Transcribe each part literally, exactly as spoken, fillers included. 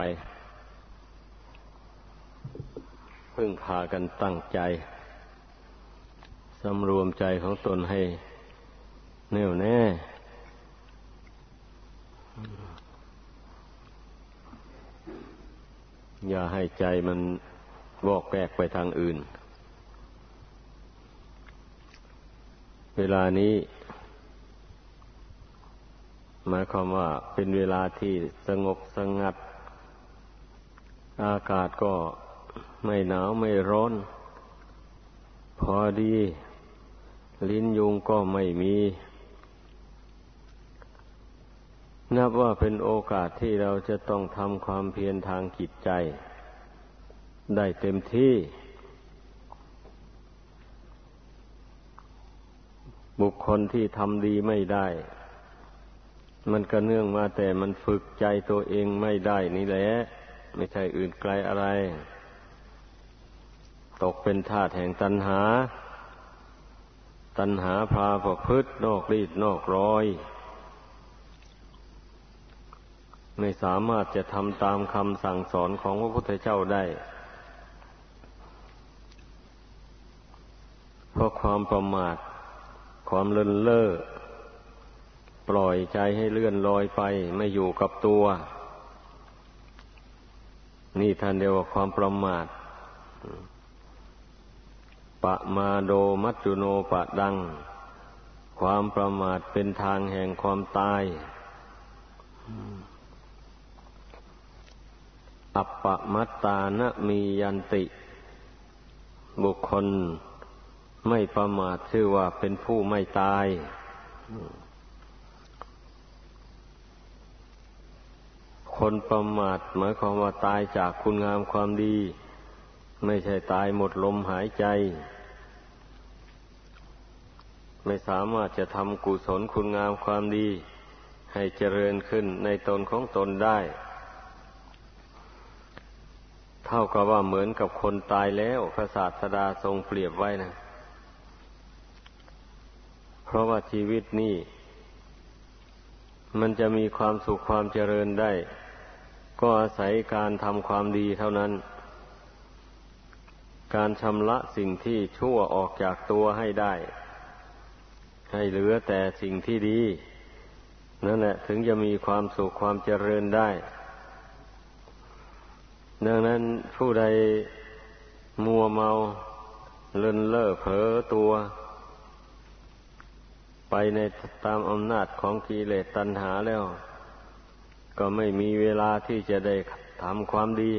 พึ่งพากันตั้งใจสำรวมใจของตนให้แน่วแน่อย่าให้ใจมันวอกแวกไปทางอื่นเวลานี้หมายความว่าเป็นเวลาที่สงบสงัดอากาศก็ไม่หนาวไม่ร้อนพอดีลิ้นยุงก็ไม่มีนับว่าเป็นโอกาสที่เราจะต้องทำความเพียรทางจิตใจได้เต็มที่บุคคลที่ทำดีไม่ได้มันก็เนื่องมาแต่มันฝึกใจตัวเองไม่ได้นี่แหละไม่ใช่อื่นไกลอะไรตกเป็นทาสแห่งตัณหาตัณหาพาประพฤตินอกรีดนอกรอยไม่สามารถจะทำตามคำสั่งสอนของพระพุทธเจ้าได้เพราะความประมาทความเลินเล่อปล่อยใจให้เลื่อนลอยไปไม่อยู่กับตัวนี่ท่านเรียกว่าความประมาทปะมาโดมัจจุโนปะดังความประมาทเป็นทางแห่งความตายอัปปมัตตานะมียันติบุคคลไม่ประมาทชื่อว่าเป็นผู้ไม่ตายคนประมาทหมายความว่าตายจากคุณงามความดีไม่ใช่ตายหมดลมหายใจไม่สามารถจะทำกุศลคุณงามความดีให้เจริญขึ้นในตนของตนได้เท่ากับว่าเหมือนกับคนตายแล้วพระศาสดาทรงเปรียบไว้นะเพราะว่าชีวิตนี้มันจะมีความสุขความเจริญได้ก็อาศัยการทำความดีเท่านั้นการชำระสิ่งที่ชั่วออกจากตัวให้ได้ให้เหลือแต่สิ่งที่ดีนั่นแหละถึงจะมีความสุขความเจริญได้ดังนั้นผู้ใดมัวเมาเลินเล่อเผลอตัวไปในตามอำนาจของกิเลสตัณหาแล้วก็ไม่มีเวลาที่จะได้ทำความดี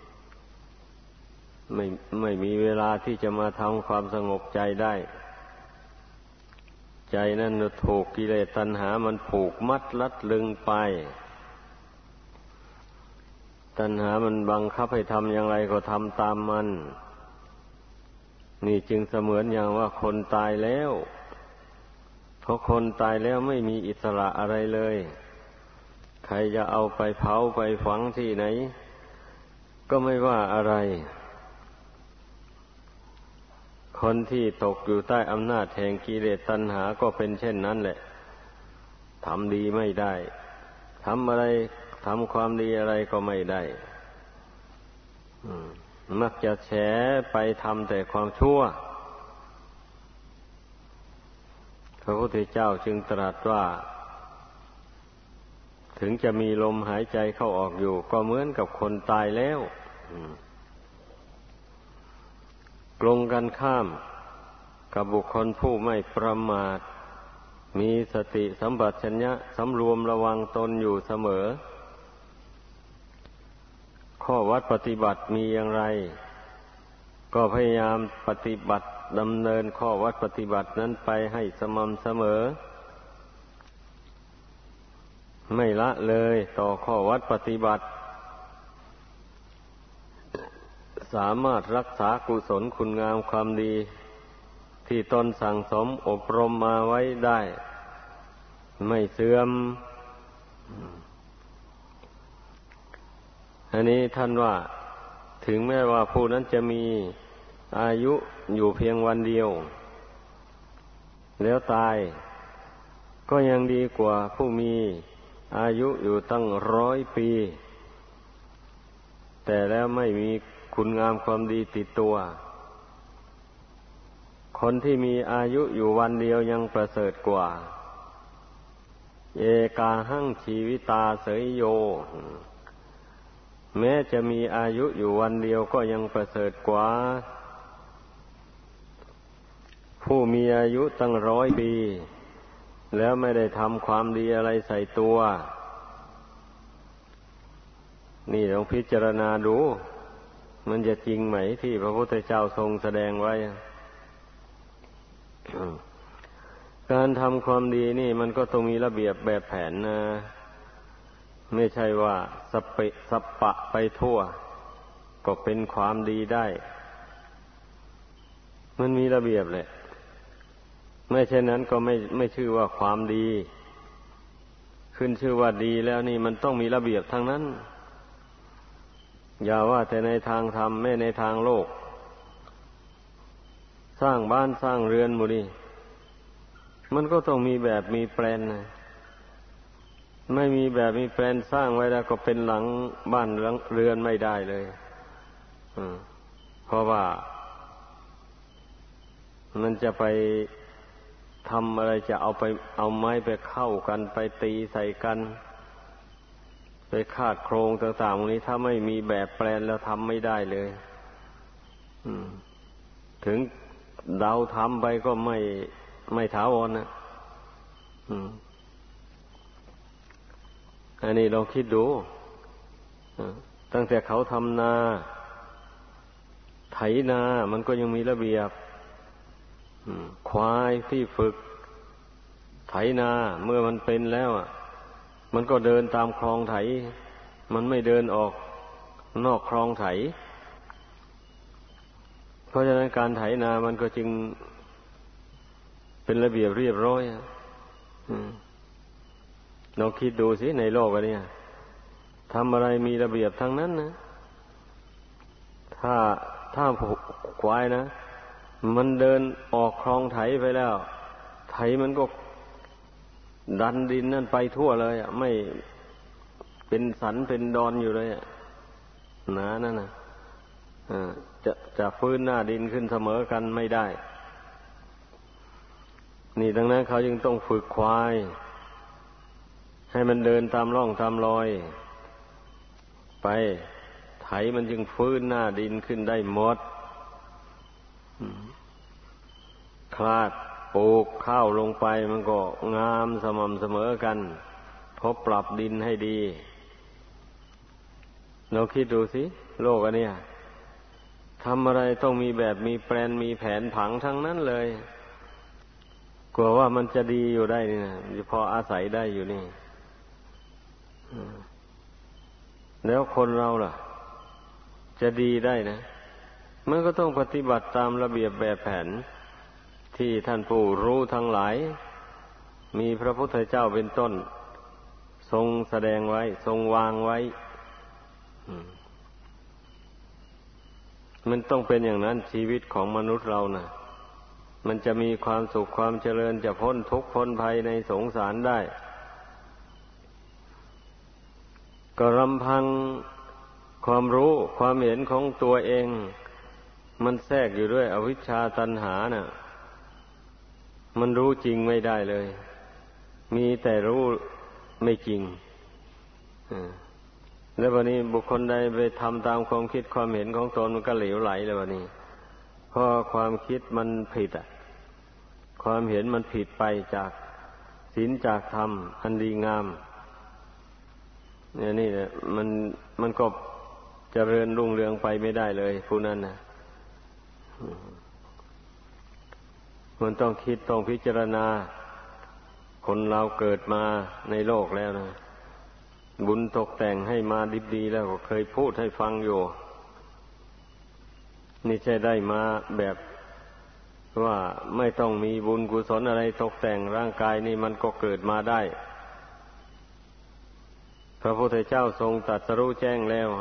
ไม่ไม่มีเวลาที่จะมาทำความสงบใจได้ใจนั่นถูกกิเลสตัณหามันผูกมัดลัดลึงไปตัณหามันบังคับให้ทำอย่างไรก็ทำตามมันนี่จึงเสมือนอย่างว่าคนตายแล้วเพราะคนตายแล้วไม่มีอิสระอะไรเลยใครจะเอาไปเผาไปฝังที่ไหนก็ไม่ว่าอะไรคนที่ตกอยู่ใต้อำนาจแห่งกิเลสตัณหาก็เป็นเช่นนั้นแหละทำดีไม่ได้ทำอะไรทำความดีอะไรก็ไม่ได้มักจะแฉไปทำแต่ความชั่วพระพุทธเจ้าจึงตรัสว่าถึงจะมีลมหายใจเข้าออกอยู่ก็เหมือนกับคนตายแล้วตรงกันข้ามกับบุคคลผู้ไม่ประมาทมีสติสัมปชัญญะสำรวมระวังตนอยู่เสมอข้อวัดปฏิบัติมีอย่างไรก็พยายามปฏิบัติดำเนินข้อวัดปฏิบัตินั้นไปให้สม่ำเสมอไม่ละเลยต่อข้อวัดปฏิบัติสามารถรักษากุศลคุณงามความดีที่ตนสั่งสมอบรมมาไว้ได้ไม่เสื่อมอันนี้ท่านว่าถึงแม้ว่าผู้นั้นจะมีอายุอยู่เพียงวันเดียวแล้วตายก็ยังดีกว่าผู้มีอายุอยู่ตั้งร้อยปีแต่แล้วไม่มีคุณงามความดีติดตัวคนที่มีอายุอยู่วันเดียวยังประเสริฐกว่าเอกาหังชีวิตาเสยโยแม้จะมีอายุอยู่วันเดียวก็ยังประเสริฐกว่าผู้มีอายุตั้งร้อยปีแล้วไม่ได้ทำความดีอะไรใส่ตัวนี่ลองพิจารณาดูมันจะจริงไหมที่พระพุทธเจ้าทรงแสดงไว้ การทำความดีนี่มันก็ต้องมีระเบียบแบบแผนนะไม่ใช่ว่าสเปะสปะไปทั่วก็เป็นความดีได้มันมีระเบียบแหละไม่เช่นนั้นก็ไม่ไม่ชื่อว่าความดีขึ้นชื่อว่าดีแล้วนี่มันต้องมีระเบียบทั้งนั้นอย่าว่าแต่ในทางธรรมแม้ในทางโลกสร้างบ้านสร้างเรือนหมู่นี้มันก็ต้องมีแบบมีแปลนนะไม่มีแบบมีแปลนสร้างไว้แล้วก็เป็นหลังบ้านหลังเรือนไม่ได้เลยเพราะว่ามันจะไปทำอะไรจะเอาไปเอาไม้ไปเข้ากันไปตีใส่กันไปคาดโครงต่างๆพวกนี้ถ้าไม่มีแบบแปลนแล้วทำไม่ได้เลยถึงเดาทำไปก็ไม่ไม่ถาวรนะอันนี้ลองคิดดูตั้งแต่เขาทำนาไถนามันก็ยังมีระเบียบควายที่ฝึกไถนาเมื่อมันเป็นแล้วอ่ะมันก็เดินตามคลองไถมันไม่เดินออกนอกคลองไถเพราะฉะนั้นการไถนามันก็จึงเป็นระเบียบเรียบร้อยเราคิดดูสิในโลกอันนี้ทำอะไรมีระเบียบทั้งนั้นนะถ้าถ้าควายนะมันเดินออกคลองไถไปแล้วไถมันก็ดันดินนั่นไปทั่วเลยอ่ะไม่เป็นสันเป็นดอนอยู่เลยอ่ะหนานั่นน่ะจะจะฟื้นหน้าดินขึ้นเสมอกันไม่ได้นี่ดังนั้นเขาจึงต้องฝึกควายให้มันเดินตามร่องตามรอยไปไถมันจึงฟื้นหน้าดินขึ้นได้หมดคลาดปลูกข้าวลงไปมันก็งามสม่ำเสมอกันพบปรับดินให้ดีเราคิดดูสิโลกอันเนี้ยทำอะไรต้องมีแบบมีแปลนมีแผนผังทั้งนั้นเลยกลัวว่ามันจะดีอยู่ได้นี่นะพออาศัยได้อยู่นี่แล้วคนเราล่ะจะดีได้นะมันก็ต้องปฏิบัติตามระเบียบแบบแผนที่ท่านผู้รู้ทั้งหลายมีพระพุทธเจ้าเป็นต้นทรงแสดงไว้ทรงวางไว้มันต้องเป็นอย่างนั้นชีวิตของมนุษย์เรานะมันจะมีความสุขความเจริญจะพ้นทุกข์พ้นภัยในสงสารได้ก็ลำพังความรู้ความเห็นของตัวเองมันแทรกอยู่ด้วยอวิชชาตัณหาน่ะมันรู้จริงไม่ได้เลยมีแต่รู้ไม่จริงแล้ววันนี้บุคคลใดไปทำตามความคิดความเห็นของตนมันก็เหลวไหลเลยวันนี้เพราะความคิดมันผิดอ่ะความเห็นมันผิดไปจากศีลจากธรรมอันดีงามเนี่ยนี่แหละมันมันก็เจริญรุ่งเรืองไปไม่ได้เลยผู้นั้นนะมันต้องคิดต้องพิจารณาคนเราเกิดมาในโลกแล้วนะบุญตกแต่งให้มาดิบดีแล้วก็เคยพูดให้ฟังอยู่นี่ใช่ได้มาแบบว่าไม่ต้องมีบุญกุศลอะไรตกแต่งร่างกายนี่มันก็เกิดมาได้พระพุทธเจ้าทรงตรัสรู้แจ้งแล้ว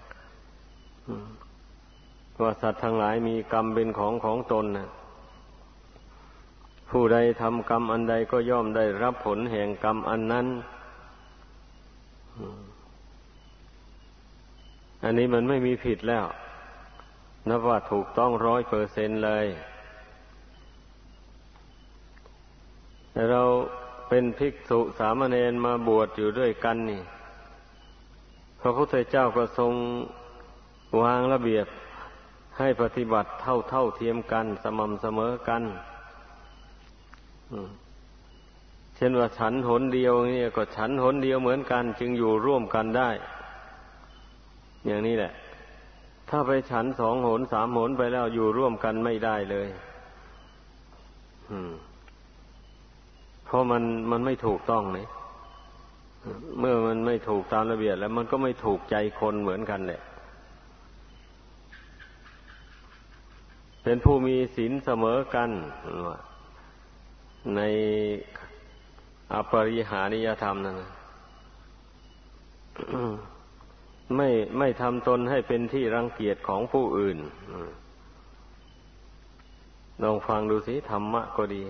ว่าสัตว์ทั้งหลายมีกรรมเป็นของของตนนะผู้ใดทำกรรมอันใดก็ย่อมได้รับผลแห่งกรรมอันนั้นอันนี้มันไม่มีผิดแล้วนับว่าถูกต้องร้อยเปอร์เซ็นต์เลยแต่เราเป็นภิกษุสามเณรมาบวชอยู่ด้วยกันนี่พระพุทธเจ้าก็ทรงวางระเบียบให้ปฏิบัติเท่าเท่าเทียมกันสม่ำเสมอกันเช่นว่าฉันหนเดียวนี่ก็ฉันหนเดียวเหมือนกันจึงอยู่ร่วมกันได้อย่างนี้แหละถ้าไปฉันสองหนสามหนไปแล้วอยู่ร่วมกันไม่ได้เลยเพราะมันมันไม่ถูกต้องเนี่ยเมื่อมันไม่ถูกตามระเบียบแล้วมันก็ไม่ถูกใจคนเหมือนกันแหละเป็นผู้มีศีลเสมอกันในอปริหานิยธรรมนั่นนะไม่ไม่ทำตนให้เป็นที่รังเกียจของผู้อื่นลองฟังดูสิธรรมะก็ดี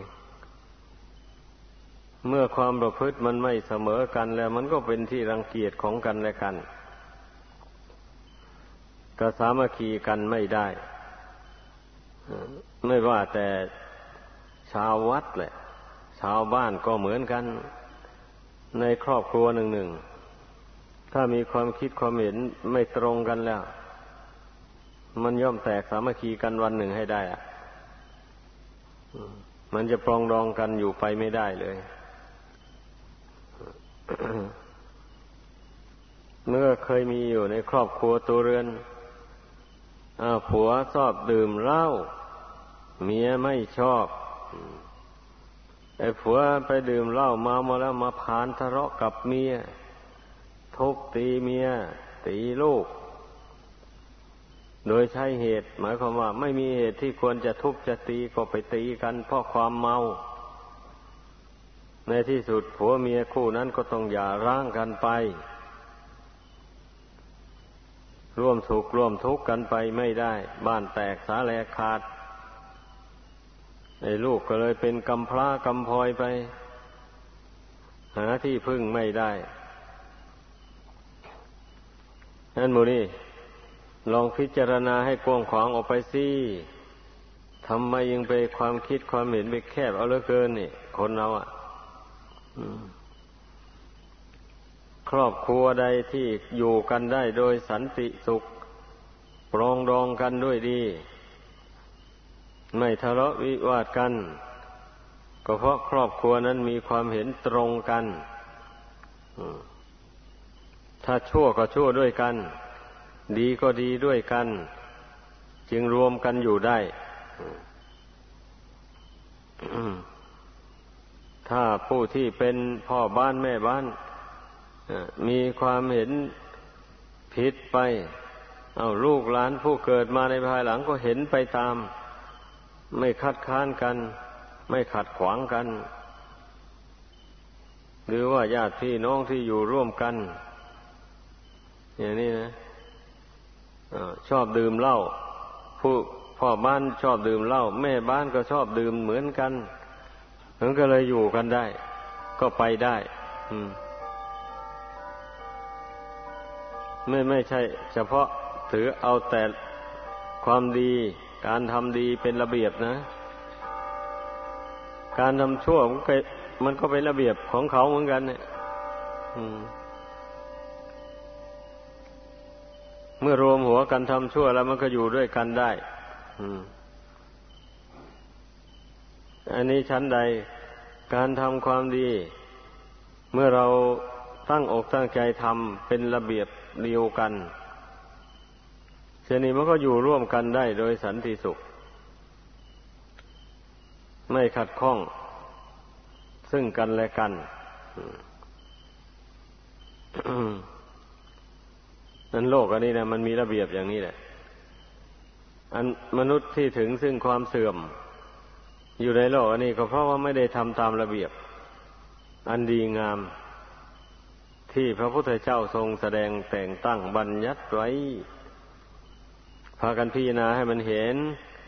เมื่อความประพฤติมันไม่เสมอกันแล้วมันก็เป็นที่รังเกียจของกันและกันก็สามัคคีกันไม่ได้ไม่ว่าแต่ชาววัดแหละชาวบ้านก็เหมือนกันในครอบครัวหนึ่งๆถ้ามีความคิดความเห็นไม่ตรงกันแล้วมันย่อมแตกสามัคคีกันวันหนึ่งให้ได้อะมันจะปรองดองกันอยู่ไปไม่ได้เลยเมื่อเคยมีอยู่ในครอบครัวตัวเรือนผัวชอบดื่มเหล้าเมียไม่ชอบไอ้ผัวไปดื่มเหล้าเมามาแล้วมาพานทะเลาะกับเมียทุบตีเมียตีลูกโดยใช้เหตุหมายความว่าไม่มีเหตุที่ควรจะทุบจะตีก็ไปตีกันเพราะความเมาในที่สุดผัวเมียคู่นั้นก็ต้องหย่าร้างกันไปร่วมสุขร่วมทุกข์กันไปไม่ได้บ้านแตกสาแหลกขาดไอ้ลูกก็เลยเป็นกำพร้ากำพลอยไปหาที่พึ่งไม่ได้นั่นหมู่นี่ลองพิจารณาให้กว้างขวางออกไปสิทำไมยังไปความคิดความเห็นไปแคบเอาเหลือเกินนี่คนเราอ่ะครอบครัวใดที่อยู่กันได้โดยสันติสุขปรองดองกันด้วยดีไม่ทะเลาะวิวาทกันก็เพราะครอบครัวนั้นมีความเห็นตรงกันถ้าชั่วก็ชั่วด้วยกันดีก็ดีด้วยกันจึงรวมกันอยู่ได้ถ้าผู้ที่เป็นพ่อบ้านแม่บ้านมีความเห็นผิดไปเอาลูกหลานผู้เกิดมาในภายหลังก็เห็นไปตามไม่คัดค้านกันไม่ขัดขวางกันหรือว่าญาติพี่น้องที่อยู่ร่วมกันอย่างนี้นะชอบดื่มเหล้าผู้พ่อบ้านชอบดื่มเหล้าแม่บ้านก็ชอบดื่มเหมือนกันมันก็เลยอยู่กันได้ก็ไปได้อืมไม่ไม่ใช่เฉพาะถือเอาแต่ความดีการทำดีเป็นระเบียบนะการทำชั่วมันก็มันก็เป็นระเบียบของเขาเหมือนกันเนี่ยเมื่อรวมหัวกันทำชั่วแล้วมันก็อยู่ด้วยกันได้อันนี้ชั้นใดการทำความดีเมื่อเราตั้งอกตั้งใจทำเป็นระเบียบเดียวกันเช่นนี้มันก็อยู่ร่วมกันได้โดยสันติสุขไม่ขัดข้องซึ่งกันและกันนั้นโลกอันนี้นะมันมีระเบียบอย่างนี้แหละอันมนุษย์ที่ถึงซึ่งความเสื่อมอยู่ในโลกอันนี้ก็เพราะว่าไม่ได้ทำตามระเบียบอันดีงามที่พระพุทธเจ้าทรงแสดงแต่งตั้งบัญญัติไว้พากันพิจารณาให้มันเห็น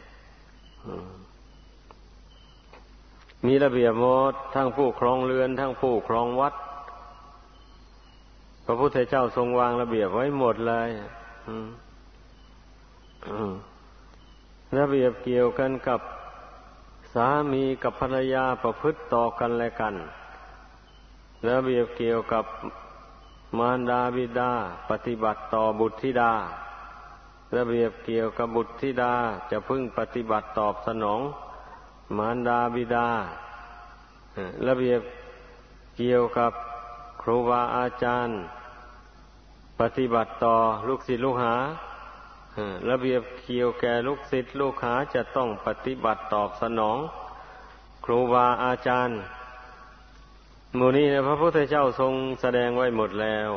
มีระเบียบหมดทั้งผู้ครองเรือนทั้งผู้ครองวัดพระพุทธเจ้าทรงวางระเบียบไว้หมดเลยระเบียบเกี่ยวกันกับสามีกับภรรยาประพฤติต่อกันและกันระเบียบเกี่ยวกับมารดาบิดาปฏิบัติต่อบุตรธิดาระเบียบเกี่ยวกับบุตรธิดาจะพึงปฏิบัติตอบสนองมารดาบิดาระเบียบเกี่ยวกับครูบาอาจารย์ปฏิบัติต่อลูกศิษย์ลูกหาระเบียบเกี่ยวแก่ลูกศิษย์ลูกหาจะต้องปฏิบัติตอบสนองครูบาอาจารย์หมู่นี้นะพระพุทธเจ้าทรงแสดงไว้หมดแล้ว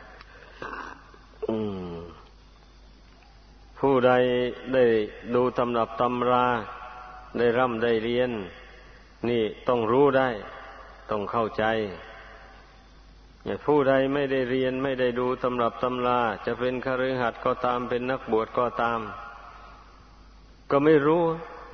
ผู้ใดได้ดูตำรับตำราได้ร่ำได้เรียนนี่ต้องรู้ได้ต้องเข้าใจผู้ใดไม่ได้เรียนไม่ได้ดูตำรับตำราจะเป็นคฤหัสถ์ก็ตามเป็นนักบวชก็ตามก็ไม่รู้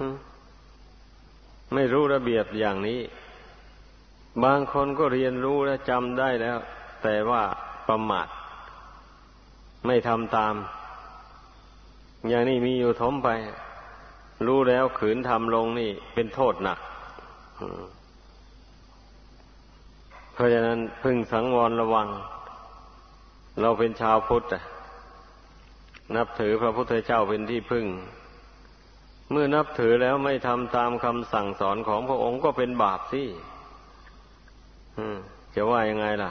ไม่รู้ระเบียบอย่างนี้บางคนก็เรียนรู้และจำได้แล้วแต่ว่าประมาทไม่ทำตามอย่างนี้มีอยู่ทมไปรู้แล้วขืนทำลงนี่เป็นโทษหนักเพราะฉะนั้นพึงสังวรระวังเราเป็นชาวพุทธนับถือพระพุทธเจ้าเป็นที่พึ่งเมื่อนับถือแล้วไม่ทำตามคำสั่งสอนของพระองค์ก็เป็นบาปสิจะว่ายังไงล่ะ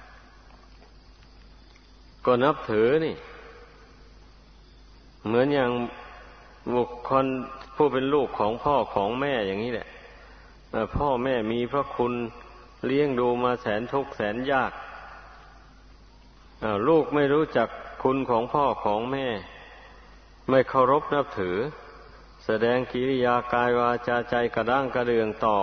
ก็นับถือนี่เหมือนอย่างบุคคลผู้เป็นลูกของพ่อของแม่อย่างนี้แหละพ่อแม่มีพระคุณเลี้ยงดูมาแสนทุกข์แสนยากลูกไม่รู้จักคุณของพ่อของแม่ไม่เคารพนับถือแสดงกิริยากายวาจาใจกระด้างกระเดืองต่อ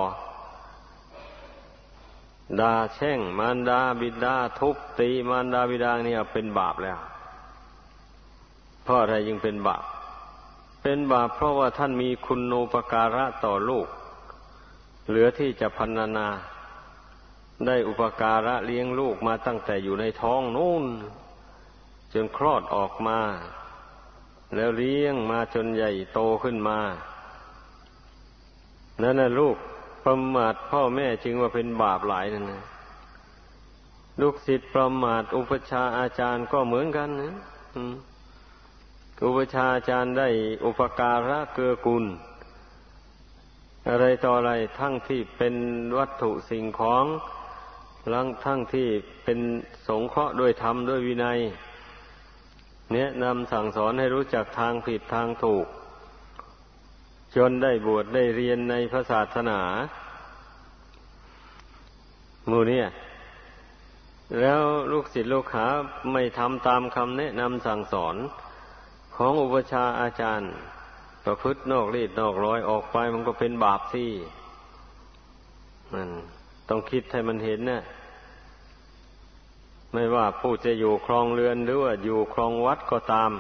ด่าแช่งมารดาบิดาทุบตีมารดาบิดาเนี่ยเป็นบาปแล้วเพราะอะไรจึงเป็นบาปเป็นบาปเพราะว่าท่านมีคุณูปการะต่อลูกเหลือที่จะพรรณนาได้อุปการะเลี้ยงลูกมาตั้งแต่อยู่ในท้องนู่นจนคลอดออกมาแล้วเลี้ยงมาจนใหญ่โตขึ้นมานั่นน่ะลูกประมาทพ่อแม่จึงว่าเป็นบาปหลายนั่นนะลูกศิษย์ประมาทอุปัชฌาย์อาจารย์ก็เหมือนกันนะอุปัชฌาย์อาจารย์ได้อุปการะเกื้อกูลอะไรต่ออะไรทั้งที่เป็นวัตถุสิ่งของทั้งที่เป็นสงเคราะห์ด้วยธรรมด้วยวินัยแนะนำสั่งสอนให้รู้จักทางผิดทางถูกจนได้บวชได้เรียนในพระศาสนาหมู่นี้แล้วลูกศิษย์ลูกหาไม่ทำตามคำแนะนำสั่งสอนของอุปัชฌาย์อาจารย์ประพฤตินอกรีดนอกร้อยออกไปมันก็เป็นบาปสิมันต้องคิดให้มันเห็นนะไม่ว่าผู้จะอยู่ครองเรือนหรือว่าอยู่ครองวัดก็ตาม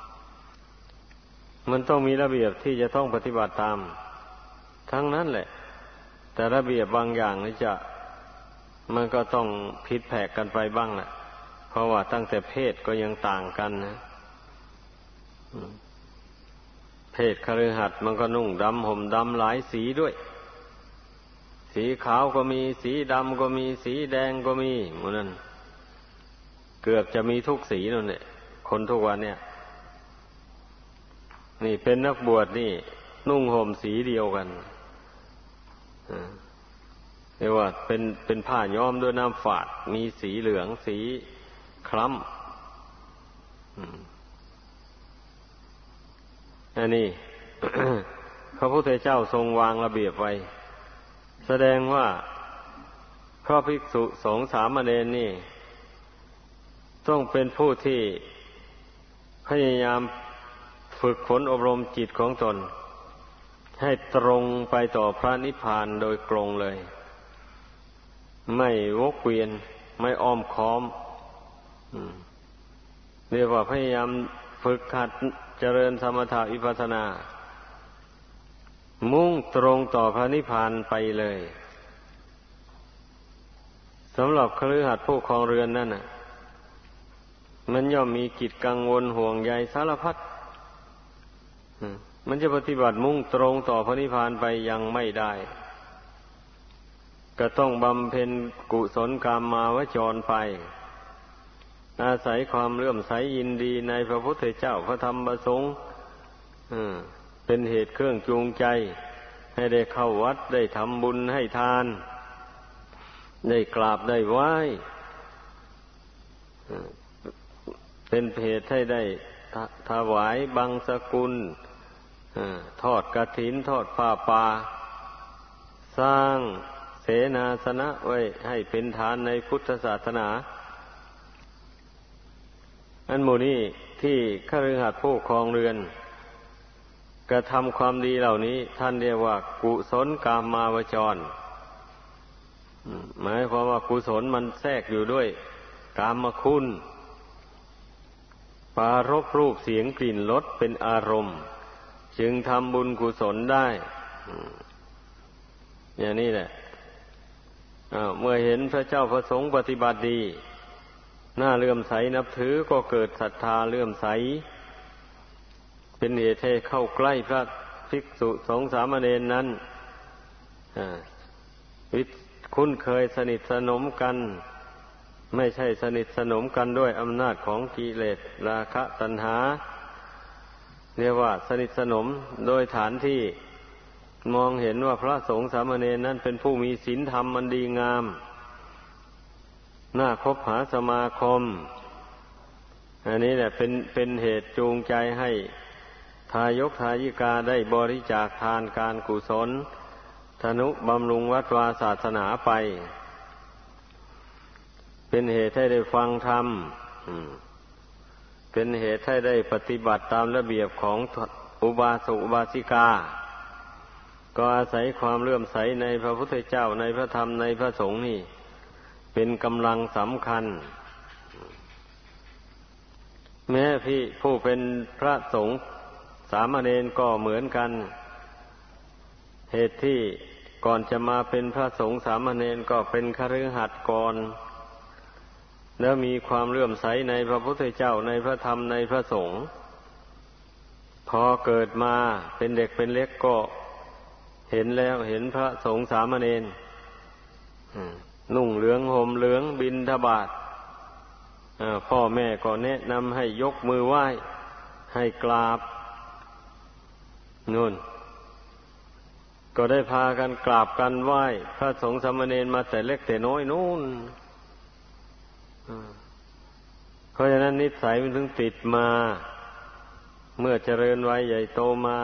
มันต้องมีระเบียบที่จะต้องปฏิบัติตามทั้งนั้นแหละแต่ระเบียบบางอย่างนี่จะมันก็ต้องผิดแผกกันไปบ้างแหละเพราะว่าตั้งแต่เพศก็ยังต่างกันนะเพศคฤหัสถ์มันก็นุ่งดำห่มดำหลายสีด้วยสีขาวก็มีสีดำก็มีสีแดงก็มีหมดนั้นเกือบจะมีทุกสีนั่นแหละคนทุกวันเนี่ยนี่เป็นนักบวชนี่นุ่งห่มสีเดียวกันเรียกว่าเป็นเป็นผ้าย้อมด้วยน้ำฝาดมีสีเหลืองสีคล้ำอันนี้ พระพุทธเจ้าทรงวางระเบียบไว้แสดงว่าพระภิกษุสงฆ์สามเณรนี่ต้องเป็นผู้ที่พยายามฝึกฝนอบรมจิตของตนให้ตรงไปต่อพระนิพพานโดยตรงเลยไม่วกเวียนไม่อ้อมค้อมเรียกว่าพยายามฝึกหัดเจริญสมถะวิปัสสนามุ่งตรงต่อพระนิพพานไปเลยสำหรับคฤหัสถ์ผู้ครองเรือนนั่นน่ะมันย่อมมีกิจกังวลห่วงใยสารพัดมันจะปฏิบัติมุ่งตรงต่อพระนิพพานไปยังไม่ได้ก็ต้องบำเพ็ญกุศลกามาวจรไปอาศัยความเลื่อมใสยินดีในพระพุทธเจ้าพระธรรมพระสงฆ์เป็นเหตุเครื่องจูงใจให้ได้เข้าวัดได้ทำบุญให้ทานได้กราบได้ไหว้เป็นเหตุให้ได้ถวายบังสกุลทอดกฐินทอดผ้าป่าสร้างเสนาสนะไว้ให้เป็นทานในพุทธศาสนาอันหมู่นี้ที่คฤหัสถ์ผู้ครองเรือนกระทำความดีเหล่านี้ท่านเรียกว่ากุศลกามาวจรหมายความว่ากุศลมันแทรกอยู่ด้วยกามคุณปรารภรูปเสียงกลิ่นรสเป็นอารมณ์จึงทำบุญกุศลได้อย่างนี้แหละเมื่อเห็นพระเจ้าพระสงฆ์ปฏิบัติดีน่าเลื่อมใสนับถือก็เกิดศรัทธาเลื่อมใสเป็นเหตุให้เข้าใกล้พระภิกษุสงฆ์สามเณรนั้นคุ้นเคยสนิทสนมกันไม่ใช่สนิทสนมกันด้วยอำนาจของกิเลสราคะตัณหาเรียกว่าสนิทสนมโดยฐานที่มองเห็นว่าพระสงฆ์สามเณรนั้นเป็นผู้มีศีลธรรมมันดีงามน่าคบหาสมาคมอันนี้แหละเป็นเป็นเหตุจูงใจให้ทายกทายิกาได้บริจาคทานการกุศลทนุบำรุงวัดวาศาสนาไปเป็นเหตุให้ได้ฟังธรรมเป็นเหตุให้ได้ปฏิบัติตามระเบียบของอุบาสกอุบาสิกาก็อาศัยความเลื่อมใสในพระพุทธเจ้าในพระธรรมในพระสงฆ์นี่เป็นกำลังสำคัญแม้พี่ผู้เป็นพระสงฆ์สามเณรก็เหมือนกันเหตุที่ก่อนจะมาเป็นพระสงฆ์สามเณรก็เป็นคฤหัสถ์ก่อนแล้วมีความเลื่อมใสในพระพุทธเจ้าในพระธรรมในพระสงฆ์พอเกิดมาเป็นเด็กเป็นเล็กก็เห็นแล้วเห็นพระสงฆ์สามเณรนุ่งเหลืองห่มเหลืองบิณฑบาตพ่อแม่ก็แนะนำให้ยกมือไหว้ให้กราบนู่นก็ได้พากันกราบกันไหว้พระสงฆ์สามเณรมาแต่เล็กแต่น้อยนู่นเพราะฉะนั้นนิสัยมันถึงติดมาเมื่อเจริญวัยใหญ่โตมา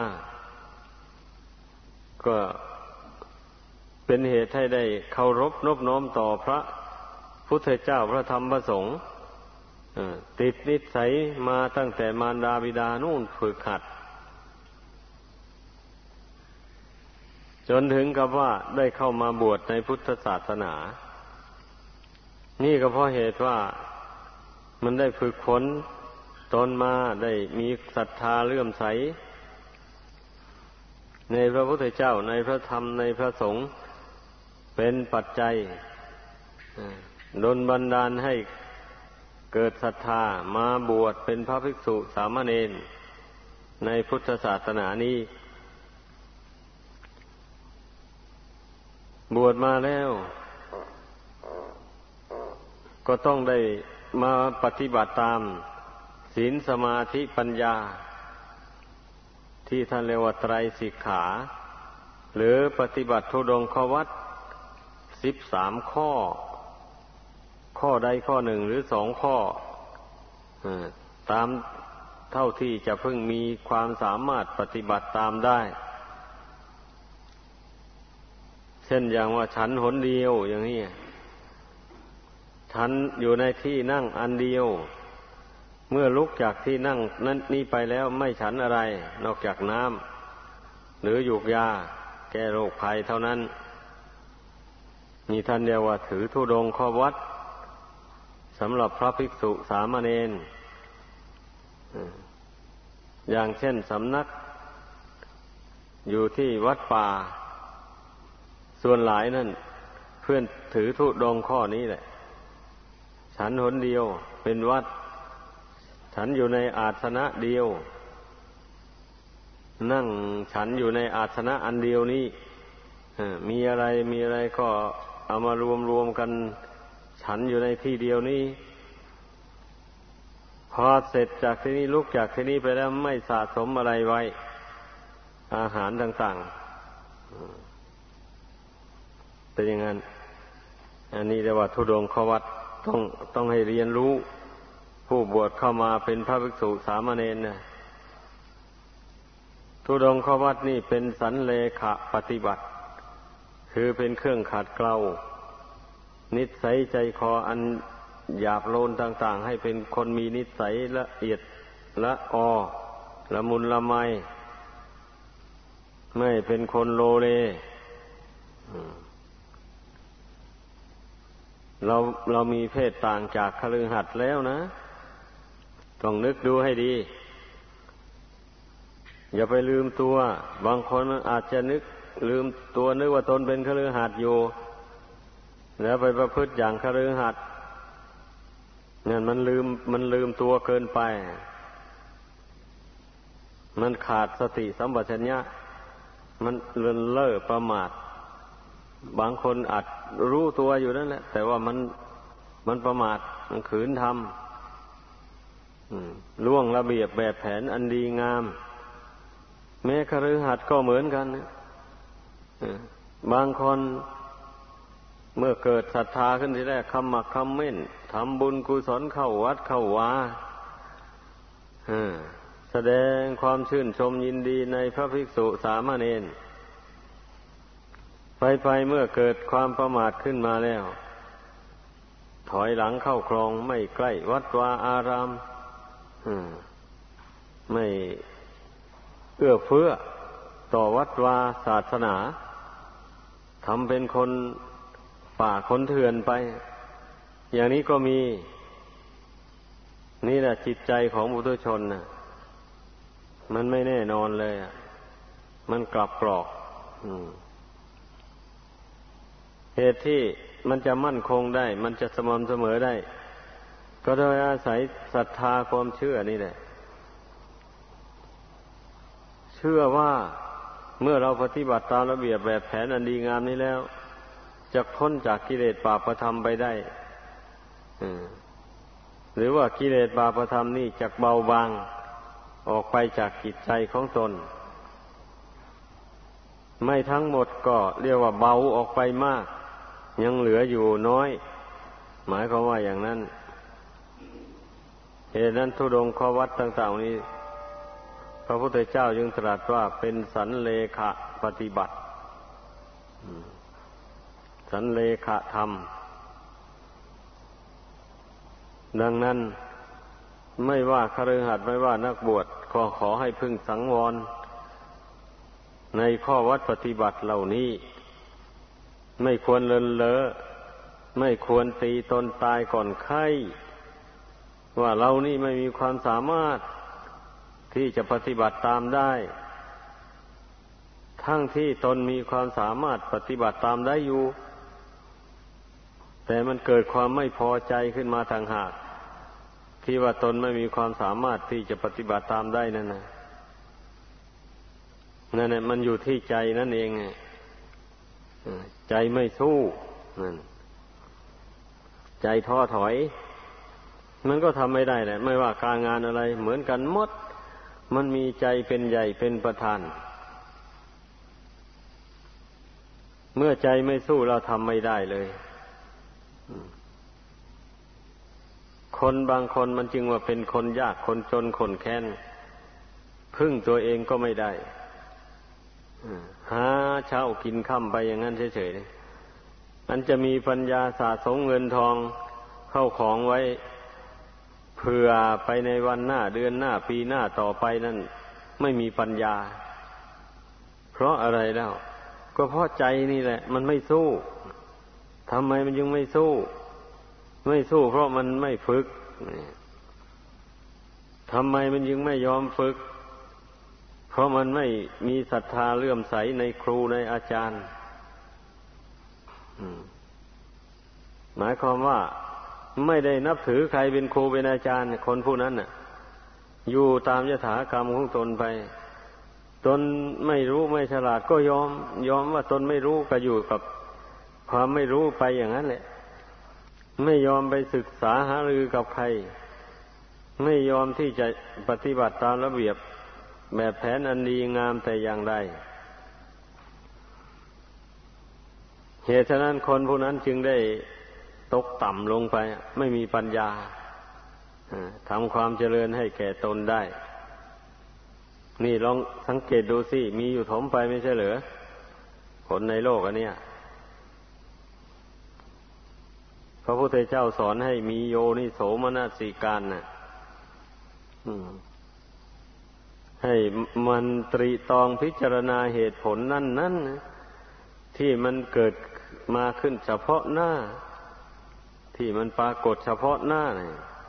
ก็เป็นเหตุให้ได้เคารพนอบน้อมต่อพระพุทธเจ้าพระธรรมพระสงฆ์ติดนิสัยมาตั้งแต่มารดาบิดานู่นฝึกหัดจนถึงกับว่าได้เข้ามาบวชในพุทธศาสนานี่ก็เพราะเหตุว่ามันได้ฝึกฝนตนมาได้มีศรัทธาเลื่อมใสในพระพุทธเจ้าในพระธรรมในพระสงฆ์เป็นปัจจัยดลบันดาลให้เกิดศรัทธามาบวชเป็นพระภิกษุสามเณรในพุทธศาสนานี้บวชมาแล้วก็ต้องได้มาปฏิบัติตามศีลสมาธิปัญญาที่ท่านเรียกว่าไตรสิกขาหรือปฏิบัติธุดงควัตรสิบสามข้อข้อใดข้อหนึ่งหรือสองข้อตามเท่าที่จะพึงมีความสามารถปฏิบัติตามได้เช่นอย่างว่าฉันหนเดียวอย่างนี้ฉันอยู่ในที่นั่งอันเดียวเมื่อลุกจากที่นั่งนั้นนี้ไปแล้วไม่ฉันอะไรนอกจากน้ำหรือหยูกยาแก้โรคภัยเท่านั้นนี่ท่านเรียกว่าถือธุดงค์ข้อวัดสำหรับพระภิกษุสามเณรอย่างเช่นสำนักอยู่ที่วัดป่าส่วนหลายนั่นเพื่อนถือธุดงค์ข้อนี้แหละฉันหนเดียวเป็นวัดฉันอยู่ในอาสนะเดียวนั่งฉันอยู่ในอาสนะอันเดียวนี้มีอะไรมีอะไรก็เอามารวมรวมกันฉันอยู่ในที่เดียวนี้พอเสร็จจากที่นี้ลุกจากที่นี้ไปแล้วไม่สะสมอะไรไว้อาหารต่างๆเป็นอย่างนั้นอันนี้เรียกว่าธุดงควัตรต้องต้องให้เรียนรู้ผู้บวชเข้ามาเป็นพระภิกษุสามเณรนะธุดงควัตรนี่เป็นสันเลขะปฏิบัติคือเป็นเครื่องขัดเกลานิสัยใจคออันหยาบโลนต่างๆให้เป็นคนมีนิสัยละเอียดละออละมุนละไมไม่เป็นคนโลเลเราเรามีเพศต่างจากคฤหัสถ์แล้วนะต้องนึกดูให้ดีอย่าไปลืมตัวบางคนอาจจะนึกลืมตัวนึกว่าตนเป็นคฤหัสถ์อยู่แล้วไปประพฤติอย่างคฤหัสถ์นั่นมันลืมมันลืมตัวเกินไปมันขาดสติสัมปชัญญะมันเลินเล่อประมาทบางคนอาจรู้ตัวอยู่นั่นแหละแต่ว่ามันมันประมาทมันขืนทำล่วงระเบียบแบบแผนอันดีงามแม้คฤหัสถ์ก็เหมือนกันนะบางคนเมื่อเกิดศรัทธาขึ้นทีแรกคำหมักคำเม่นทำบุญกุศลเข้าวัดเข้าวาแสดงความชื่นชมยินดีในพระภิกษุสามเณรไปไปเมื่อเกิดความประมาทขึ้นมาแล้วถอยหลังเข้าคลองไม่ใกล้วัดวาอารามไม่เอื้อเฟื้อต่อวัดวาศาสนาทำเป็นคนป่าคนเถื่อนไปอย่างนี้ก็มีนี่แหละจิตใจของปุถุชนน่ะมันไม่แน่นอนเลยอ่ะมันกลับกรอกเหตุที่มันจะมั่นคงได้มันจะสม่ำเสมอได้ก็โดยอาศัยศรัทธาความเชื่อนี่แหละเชื่อว่าเมื่อเราปฏิบัติตามระเบียบแบบแผนอันดีงามนี้แล้วจะพ้นจากกิเลสบาปธรรมไปได้หรือว่ากิเลสบาปธรรมนี่จะเบาบางออกไปจากจิตใจของตนไม่ทั้งหมดก็เรียกว่าเบาออกไปมากยังเหลืออยู่น้อยหมายความว่าอย่างนั้นเหตุนั้นธุดงควัตรต่างๆนี้พระพุทธเจ้าจึงตรัสว่าเป็นสันเลขะปฏิบัติสันเลขะธรรมดังนั้นไม่ว่าคฤหัสถ์ไม่ว่านักบวชก็ขอให้พึงสังวรในข้อวัดปฏิบัติเหล่านี้ไม่ควรเลินเลอไม่ควรตีตนตายก่อนไข้ว่าเรานี่ไม่มีความสามารถที่จะปฏิบัติตามได้ทั้งที่ตนมีความสามารถปฏิบัติตามได้อยู่แต่มันเกิดความไม่พอใจขึ้นมาต่างหากที่ว่าตนไม่มีความสามารถที่จะปฏิบัติตามได้นั่นนะนั่นแหละมันอยู่ที่ใจนั่นเองใจไม่สู้นั่นใจท้อถอยมันก็ทำไม่ได้แหละไม่ว่าการงานอะไรเหมือนกันหมดมันมีใจเป็นใหญ่เป็นประธานเมื่อใจไม่สู้เราทำไม่ได้เลยคนบางคนมันจึงว่าเป็นคนยากคนจนคนแค้นพึ่งตัวเองก็ไม่ได้หาเช้ากินค่ำไปอย่างนั้นเฉยๆมันจะมีปัญญาสะสมเงินทองเข้าของไว้เผื่อไปในวันหน้าเดือนหน้าปีหน้าต่อไปนั่นไม่มีปัญญาเพราะอะไรแล้วก็เพราะใจนี่แหละมันไม่สู้ทำไมมันยังไม่สู้ไม่สู้เพราะมันไม่ฝึกทำไมมันยังไม่ยอมฝึกเพราะมันไม่มีศรัทธาเลื่อมใสในครูในอาจารย์หมายความว่าไม่ได้นับถือใครเป็นครูเป็นอาจารย์คนผู้นั้นน่ะอยู่ตามยถากรรมของตนไปตนไม่รู้ไม่ฉลาดก็ยอมยอมว่าตนไม่รู้ก็อยู่กับความไม่รู้ไปอย่างนั้นแหละไม่ยอมไปศึกษาหารือกับใครไม่ยอมที่จะปฏิบัติตามระเบียบแบบแผนอันดีงามแต่อย่างใดเหตุฉะนั้นคนผู้นั้นจึงได้ตกต่ำลงไปไม่มีปัญญาทำความเจริญให้แก่ตนได้นี่ลองสังเกตดูสิมีอยู่ถมไปไม่ใช่เหรอคนในโลกอันเนี้ยพระพุทธเจ้าสอนให้มีโยนิโสมนสิการน่ะให้มันตรีตรองพิจารณาเหตุผลนั่นนั่นที่มันเกิดมาขึ้นเฉพาะหน้าที่มันปรากฏเฉพาะหน้าเนี่ย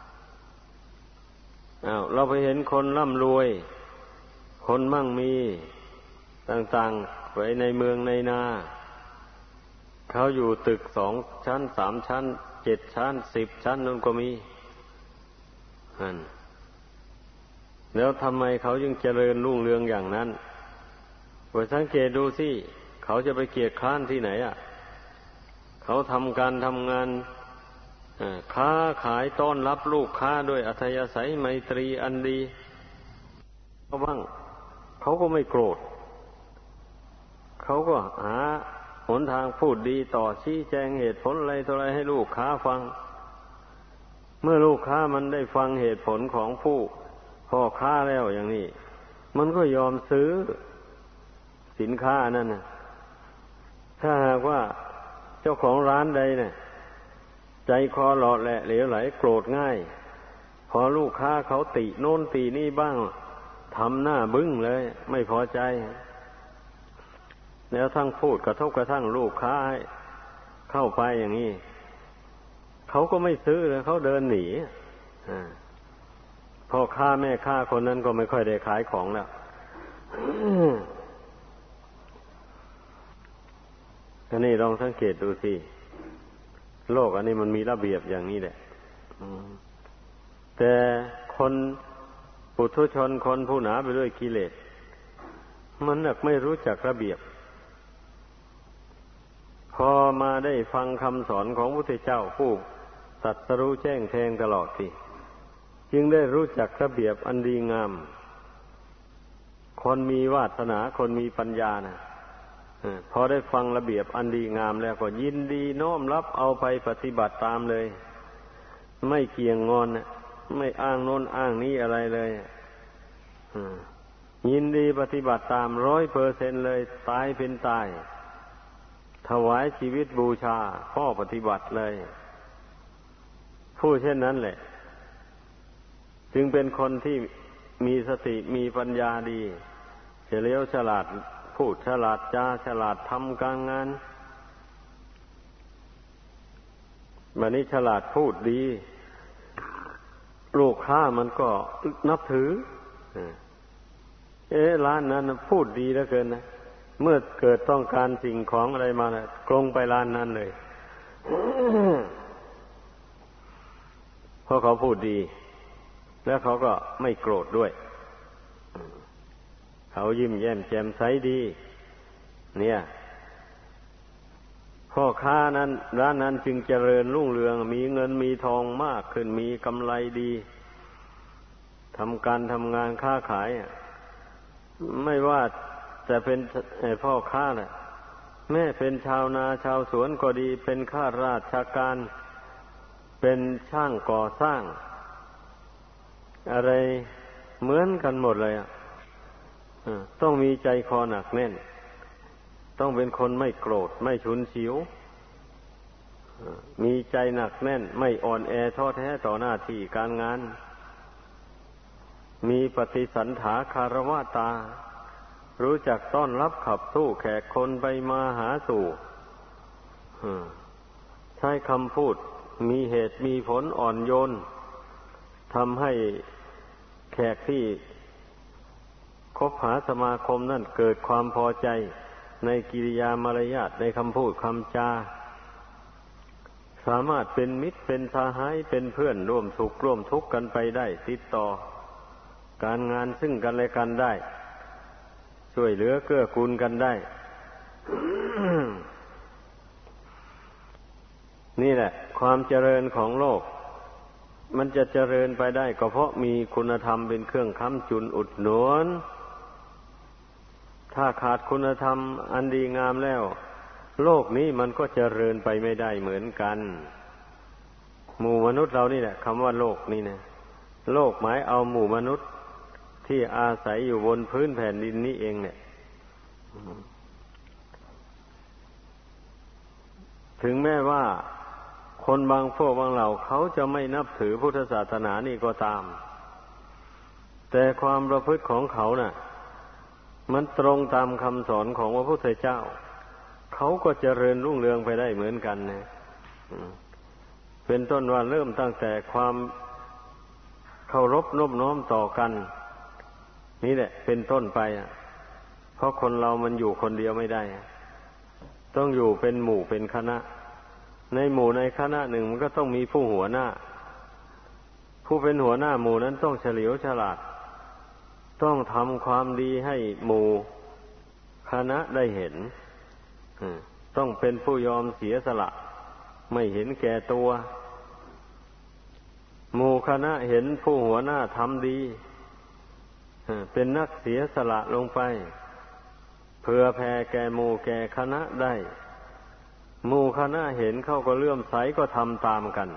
อ้าวเราไปเห็นคนร่ำรวยคนมั่งมีต่างๆไว้ในเมืองในนาเขาอยู่ตึกสองชั้นสามชั้นเจ็ดชั้นสิบชั้นนั่นก็มีนั่นแล้วทำไมเขาจึงเจริญรุ่งเรืองอย่างนั้นไปสังเกตดูสิเขาจะไปเกียจคร้านที่ไหนอ่ะเขาทำการทำงานค้าขายต้อนรับลูกค้าด้วยอัธยาศัยไมตรีอันดีเขาบ้างเขาก็ไม่โกรธเขาก็หาหนทางพูดดีต่อชี้แจงเหตุผลอะไรต่ออะไรให้ลูกค้าฟังเมื่อลูกค้ามันได้ฟังเหตุผลของผู้พ่อค้าแล้วอย่างนี้มันก็ยอมซื้อสินค้านั่นนะถ้าหากว่าเจ้าของร้านใดเนี่ยใจคอหล่อแหละเหลวไหลโกรธง่ายพอลูกค้าเขาติโน่นตินี่บ้างทำหน้าบึ้งเลยไม่พอใจแล้วทั้งพูดกระทบกระทั่งลูกค้าให้เข้าไปอย่างนี้เขาก็ไม่ซื้อเลยเขาเดินหนีพ่อค้าแม่ค้าคนนั้นก็ไม่ค่อยได้ขายของแล้วอันนี้ลองสังเกตดูสิโลกอันนี้มันมีระเบียบอย่างนี้แหละแต่คนปุถุชนคนผู้หนาไปด้วยกิเลสมันน่ะไม่รู้จักระเบียบพอมาได้ฟังคำสอนของพระพุทธเจ้าผู้ตรัสรู้แจ้งแทงตลอดสิจึงได้รู้จักระเบียบอันดีงามคนมีวาสนาคนมีปัญญานะพอได้ฟังระเบียบอันดีงามแล้วก็ยินดีน้อมรับเอาไปปฏิบัติตามเลยไม่เกี่ยงงอนไม่อ้างโน้นอ้างนี้อะไรเลยยินดีปฏิบัติตามร้อยเปอร์เซ็นต์เลยตายเป็นตายถวายชีวิตบูชาข้อปฏิบัติเลยผู้เช่นนั้นแหละจึงเป็นคนที่มีสติมีปัญญาดีเฉลียวฉลาดพูดฉลาดจาฉลาดทำการงานบัดนี้ฉลาดพูดดีลูกค้ามันก็นับถือเอ๊ะร้านนั้นพูดดีเหลือเกินนะเมื่อเกิดต้องการสิ่งของอะไรมานะตรงไปร้านนั้นเลย เพราะเขาพูดดีแล้วเขาก็ไม่โกรธด้วยเขายิ้มแย้มแจ่มใสดีเนี่ยพ่อค้านั้นร้านนั้นจึงเจริญรุ่งเรืองมีเงินมีทองมากขึ้นมีกำไรดีทำการทำงานค้าขายไม่ว่าจะเป็นพ่อค้าน่ะแม้เป็นชาวนาชาวสวนก็ดีเป็นข้าราชการเป็นช่างก่อสร้างอะไรเหมือนกันหมดเลยอ่ะต้องมีใจคอหนักแน่นต้องเป็นคนไม่โกรธไม่ฉุนเฉียวมีใจหนักแน่นไม่อ่อนแอท้อแท้ต่อหน้าที่การงานมีปฏิสันถาคารวะตารู้จักต้อนรับขับสู้แขกคนไปมาหาสู่ใช้คำพูดมีเหตุมีผลอ่อนโยนทำให้แขกที่คบหาสมาคมนั่นเกิดความพอใจในกิริยามารยาทในคำพูดคำจาสามารถเป็นมิตรเป็นสหายเป็นเพื่อนร่วมสุขร่วมทุกข์กันไปได้ติดต่อการงานซึ่งกันและกันได้ช่วยเหลือเกื้อกูลกันได้ นี่แหละความเจริญของโลกมันจะเจริญไปได้ก็เพราะมีคุณธรรมเป็นเครื่องค้ำจุนอุดหนุนถ้าขาดคุณธรรมอันดีงามแล้วโลกนี้มันก็เจริญไปไม่ได้เหมือนกันหมู่มนุษย์เรานี่แหละคำว่าโลกนี่นะโลกหมายเอาหมู่มนุษย์ที่อาศัยอยู่บนพื้นแผ่นดินนี้เองเนี่ยถึงแม้ว่าคนบางพวกบางเหล่าเขาจะไม่นับถือพุทธศาสนานี่ก็ตามแต่ความประพฤติของเขาน่ะมันตรงตามคำสอนของพระพุทธเจ้าเขาก็เจริญรุ่งเรืองไปได้เหมือนกันนะเป็นต้นว่าเริ่มตั้งแต่ความเคารพนอบน้อมต่อกันนี่แหละเป็นต้นไปอ่ะเพราะคนเรามันอยู่คนเดียวไม่ได้ต้องอยู่เป็นหมู่เป็นคณะในหมู่ในคณะหนึ่งมันก็ต้องมีผู้หัวหน้าผู้เป็นหัวหน้าหมู่นั้นต้องเฉลียวฉลาดต้องทำความดีให้หมู่คณะได้เห็นต้องเป็นผู้ยอมเสียสละไม่เห็นแก่ตัวหมู่คณะเห็นผู้หัวหน้าทำดีเป็นนักเสียสละลงไปเพื่อแผ่แก่หมู่แก่คณะได้หมู่คณะเห็นเขาก็เลื่อมใสก็ทำตามกัน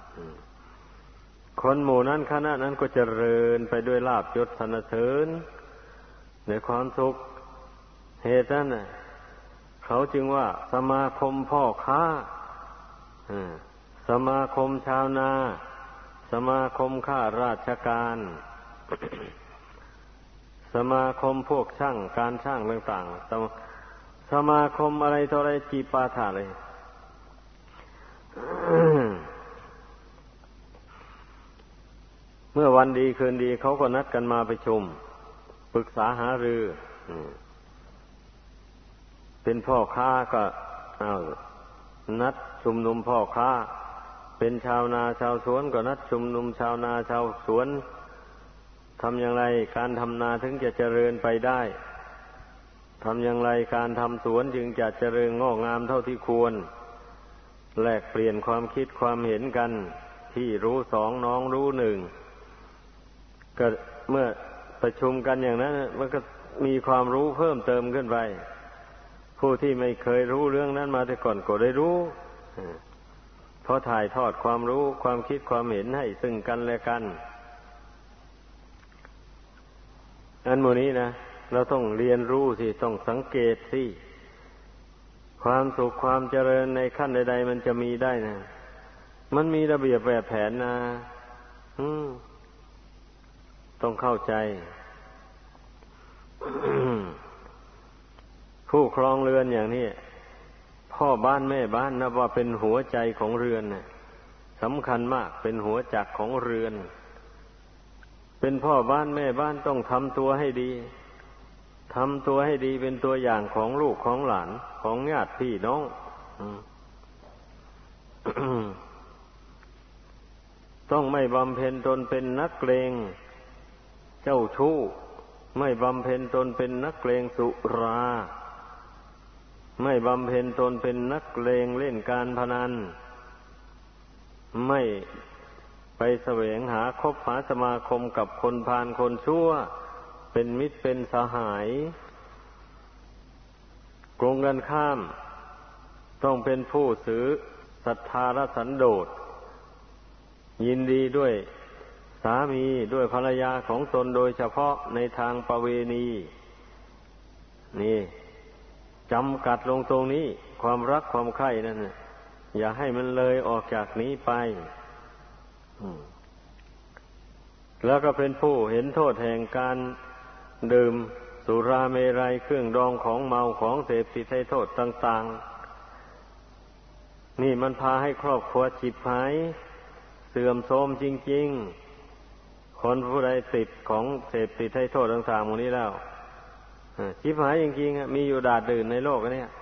คนหมู่นั้นคณะนั้นก็เจริญไปด้วยลาภยศสรรเสริญในความสุขเหตุนั้นน่ะเขาจึงว่าสมาคมพ่อค้าสมาคมชาวนาสมาคมข้าราชการสมาคมพวกช่างการช่างต่างๆสมสมาคมอะไรต่ออะไรจีปาถะเลย เมื่อวันดีคืนดีเขาก็นัดกันมาประชุมปรึกษาหารือเป็นพ่อค้าก็เอานัดชุมนุมพ่อค้าเป็นชาวนาชาวสวนก็นัดชุมนุมชาวนาชาวสวนทำอย่างไรการทำนาถึงจะเจริญไปได้ทำอย่างไรการทำสวนจึงจะเจริญงอกงามเท่าที่ควรแลกเปลี่ยนความคิดความเห็นกันที่รู้สองน้องรู้หนึ่งก็เมื่อประชุมกันอย่างนั้นมันก็มีความรู้เพิ่มเติมขึ้นไปผู้ที่ไม่เคยรู้เรื่องนั้นมาแต่ก่อนก็ได้รู้เพราะถ่ายทอดความรู้ความคิดความเห็นให้ซึ่งกันและกันอันโมนี้นะเราต้องเรียนรู้สิต้องสังเกตสิความสุขความเจริญในขั้นใดๆมันจะมีได้นะมันมีระเบียบแบบแผนนะต้องเข้าใจ ผู้ครองเรือนอย่างนี้พ่อบ้านแม่บ้านนับว่าเป็นหัวใจของเรือนนะสำคัญมากเป็นหัวจักรของเรือนเป็นพ่อบ้านแม่บ้านต้องทำตัวให้ดีทำตัวให้ดีเป็นตัวอย่างของลูกของหลานของญาติพี่น้อง ต้องไม่บำเพ็ญตนเป็นนักเลงเจ้าชู้ไม่บำเพ็ญตนเป็นนักเลงสุราไม่บำเพ็ญตนเป็นนักเลงเล่นการพนันไม่ไปแสวงหาคบหาสมาคมกับคนพาลคนชั่วเป็นมิตรเป็นสหายตรงกันข้ามต้องเป็นผู้ถือศรัทธาและสันโดษยินดีด้วยสามีด้วยภรรยาของตนโดยเฉพาะในทางประเวณีนี่จำกัดลงตรงนี้ความรักความใคร่นั่นน่ะอย่าให้มันเลยออกจากนี้ไปแล้วก็เป็นผู้เห็นโทษแห่งการดื่มสุราเมรัยเครื่องดองของเมาของเสพติดให้โทษต่างๆนี่มันพาให้ครอบครัวฉิบหายเสื่อมโทรมจริงๆคนผู้ใดติดของเสพติดให้โทษต่างๆหมดนี้แล้วฉิบหายจริงๆมีอยู่ดาดดื่นในโลกนี้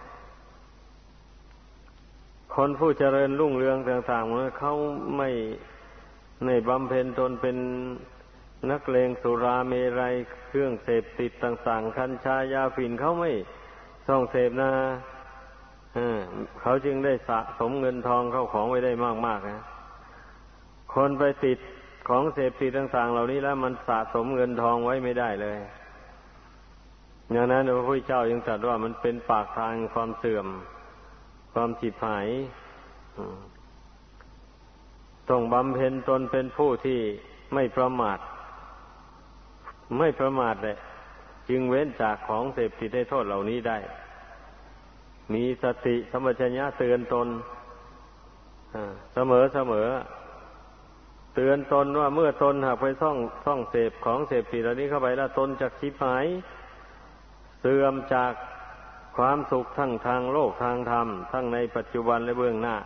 คนผู้เจริญรุ่งเรืองต่างๆหมดเขาไม่ในบำเพ็ญตนเป็นนักเลงสุราเมรัยเครื่องเสพติดต่างๆกัญชายาฝิ่นเขาไม่ต้องเสพนะเขาจึงได้สะสมเงินทองเข้าของไว้ได้มากๆนะคนไปติดของเสพติดต่างๆเหล่านี้แล้วมันสะสมเงินทองไว้ไม่ได้เลยอย่างนั้นพระพุทธเจ้ายังตรัสว่ามันเป็นปากทางความเสื่อมความฉิบหายต้องบำเพ็ญตนเป็นผู้ที่ไม่ประมาทไม่ประมาทเลยจึงเว้นจากของเสพติดให้โทษเหล่านี้ได้มีสติสัมปชัญญะเตือนตนเสมอเสมอเตือนตนว่าเมื่อตนหากไปซ่องซ่องเสพของเสพติดเหล่านี้เข้าไปแล้วตนจะฉิบหายเสื่อมจากความสุขทั้งทางโลกทางธรรมทั้งในปัจจุบันและเบื้องหน้า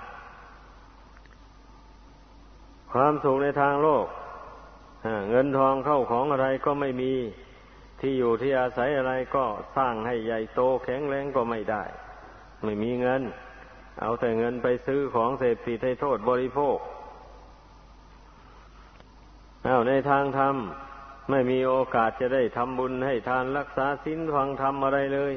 ความสุขในทางโลกเงินทองเข้าของอะไรก็ไม่มีที่อยู่ที่อาศัยอะไรก็สร้างให้ใหญ่โตแข็งแรงก็ไม่ได้ไม่มีเงินเอาแต่เงินไปซื้อของเสพติดให้โทษบริโภคเอาในทางธรรมไม่มีโอกาสจะได้ทำบุญให้ทานรักษาศีลฟังธรรมอะไรเลย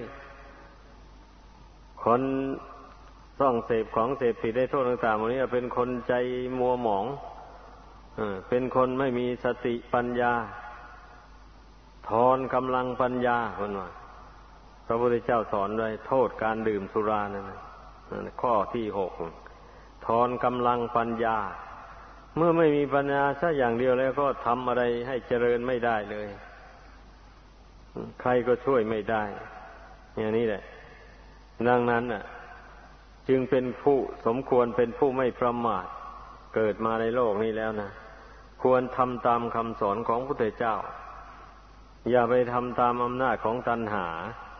คนต้องเสพของเสพติดให้โทษต่างๆพวกนี้เป็นคนใจมัวหมองเป็นคนไม่มีสติปัญญาทอนกำลังปัญญาคนว่าพระพุทธเจ้าสอนไว้โทษการดื่มสุรานั่นนะข้อที่หกทอนกำลังปัญญาเมื่อไม่มีปัญญาสักอย่างเดียวแล้วก็ทำอะไรให้เจริญไม่ได้เลยใครก็ช่วยไม่ได้อย่างนี้แหละดังนั้นน่ะจึงเป็นผู้สมควรเป็นผู้ไม่ประมาทเกิดมาในโลกนี้แล้วนะควรทำตามคำสอนของพระพุทธเจ้าอย่าไปทำตามอำนาจของตัณหา